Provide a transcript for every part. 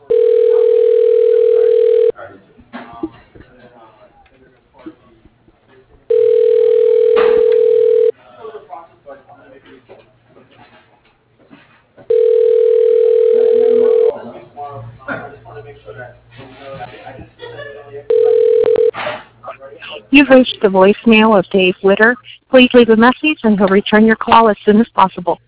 You've reached the voicemail of Dave Witter. Please leave a message and he'll return your call as soon as possible.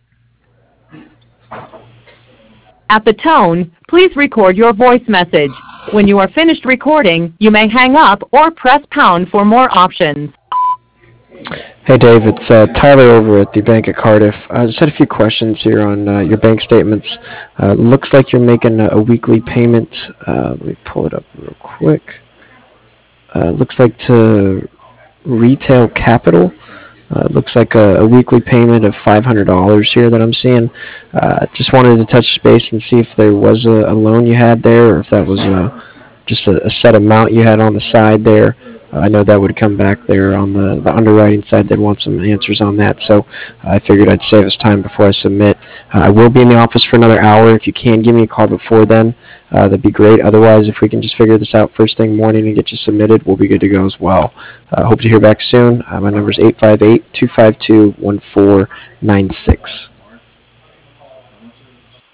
At the tone, please record your voice message. When you are finished recording, you may hang up or press pound for more options. Hey Dave, it's Tyler over at the Bank of Cardiff. I just had a few questions here on your bank statements. Looks like you're making a weekly payment. Let me pull it up real quick. Looks like to Retail Capital. Looks like a weekly payment of $500 here that I'm seeing. Just wanted to touch base and see if there was a loan you had there, or if that was just a set amount you had on the side there. I know that would come back there on the underwriting side. They'd want some answers on that, so I figured I'd save us time before I submit. I will be in the office for another hour. If you can give me a call before then, that'd be great. Otherwise, if we can just figure this out first thing morning and get you submitted, we'll be good to go as well. Hope to hear back soon. My number is 858-252-1496.